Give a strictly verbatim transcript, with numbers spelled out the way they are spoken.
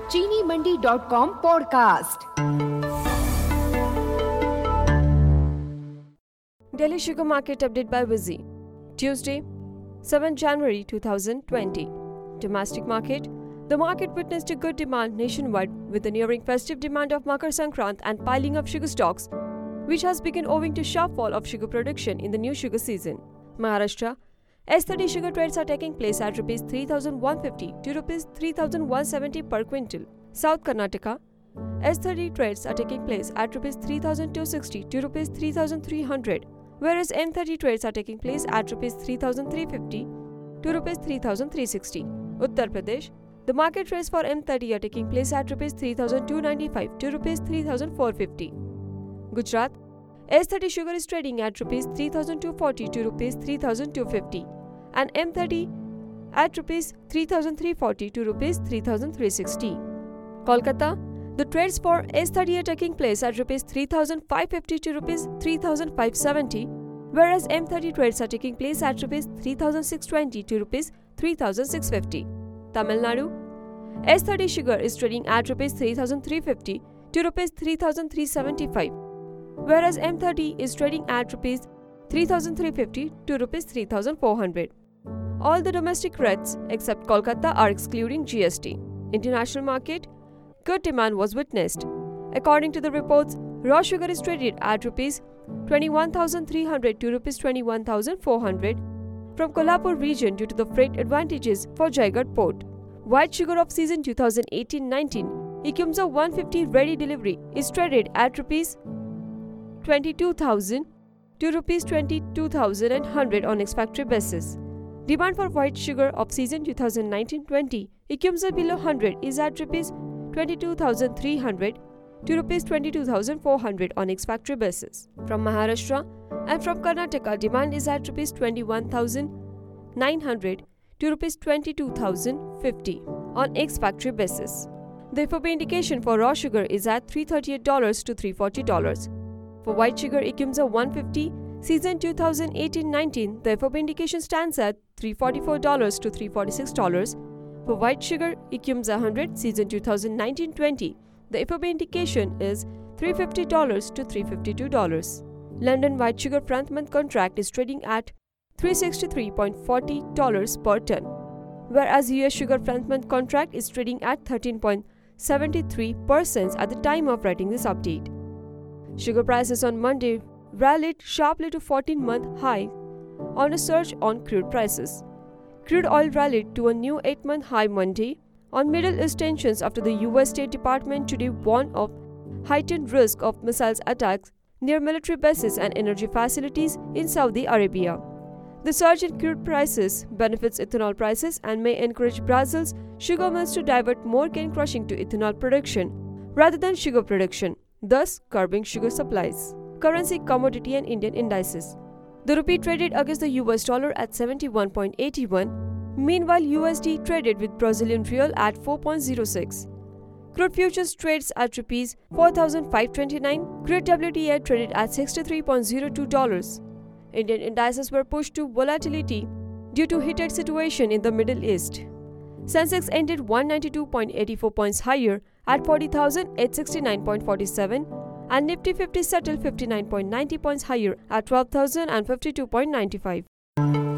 चीनी Mandi dot com podcast. Delhi Sugar Market Update by Wizzy. Tuesday, seventh January twenty twenty. Domestic market. The market witnessed a good demand nationwide with the nearing festive demand of Makar Sankrant and piling of sugar stocks, which has begun owing to sharp fall of sugar production in the new sugar season. Maharashtra. S thirty sugar trades are taking place at rupees three thousand one hundred fifty to rupees three thousand one hundred seventy per quintal. South Karnataka. S thirty trades are taking place at rupees three thousand two hundred sixty to rupees three thousand three hundred, whereas M thirty trades are taking place at rupees three thousand three hundred fifty to rupees three thousand three hundred sixty. Uttar Pradesh. The market trades for M thirty are taking place at rupees three thousand two hundred ninety-five to rupees three thousand four hundred fifty. Gujarat. S thirty sugar is trading at rupees three thousand two hundred forty to rupees three thousand two hundred fifty and M thirty at rupees three thousand three hundred forty to rupees three thousand three hundred sixty. Kolkata. The trades for S thirty are taking place at rupees three thousand five hundred fifty to rupees three thousand five hundred seventy, whereas M thirty trades are taking place at rupees three thousand six hundred twenty to rupees three thousand six hundred fifty. Tamil Nadu. S thirty sugar is trading at rupees three thousand three hundred fifty to rupees three thousand three hundred seventy-five, whereas M thirty is trading at rupees three thousand three hundred fifty to rupees three thousand four hundred. All the domestic rates except Kolkata are excluding G S T. International market. Good demand was witnessed. According to the reports, raw sugar is traded at rupees twenty-one thousand three hundred to rupees twenty-one thousand four hundred from Kolhapur region due to the freight advantages for Jaigarh port. White sugar of season twenty eighteen nineteen, Ecumsa one fifty ready delivery is traded at rupees twenty-two thousand to rupees twenty-two thousand one hundred on ex-factory basis. Demand for white sugar of season twenty nineteen twenty, Ecumsa below one hundred is at rupees twenty-two thousand three hundred to rupees twenty-two thousand four hundred on ex-factory basis. From Maharashtra and from Karnataka, demand is at rupees twenty-one thousand nine hundred to rupees twenty-two thousand fifty on ex-factory basis. The F O B indication for raw sugar is at three hundred thirty-eight dollars to three hundred forty dollars. For white sugar Ecumsa one fifty, season twenty eighteen nineteen, the F O B indication stands at three hundred forty-four dollars to three hundred forty-six dollars. For white sugar Ecumsa one hundred, season twenty nineteen twenty, the F O B indication is three hundred fifty dollars to three hundred fifty-two dollars. London white sugar front month contract is trading at three hundred sixty-three dollars and forty cents per ton, whereas U S sugar front month contract is trading at thirteen dollars and seventy-three cents at the time of writing this update. Sugar prices on Monday rallied sharply to fourteen-month high on a surge on crude prices. Crude oil rallied to a new eight-month high Monday on Middle East tensions after the U S State Department today warned of heightened risk of missiles attacks near military bases and energy facilities in Saudi Arabia. The surge in crude prices benefits ethanol prices and may encourage Brazil's sugar mills to divert more cane crushing to ethanol production rather than sugar production, thus curbing sugar supplies. Currency, commodity and Indian indices. The rupee traded against the U S dollar at seventy-one point eight one. Meanwhile, U S D traded with Brazilian real at four point zero six. Crude futures trades at rupees four thousand five hundred twenty-nine. Crude W T I traded at sixty-three point zero two dollars. Indian indices were pushed to volatility due to heated situation in the Middle East. Sensex ended one hundred ninety-two point eight four points higher at forty thousand eight hundred sixty-nine point four seven, and Nifty fifty settled fifty-nine point nine zero points higher at twelve thousand fifty-two point nine five.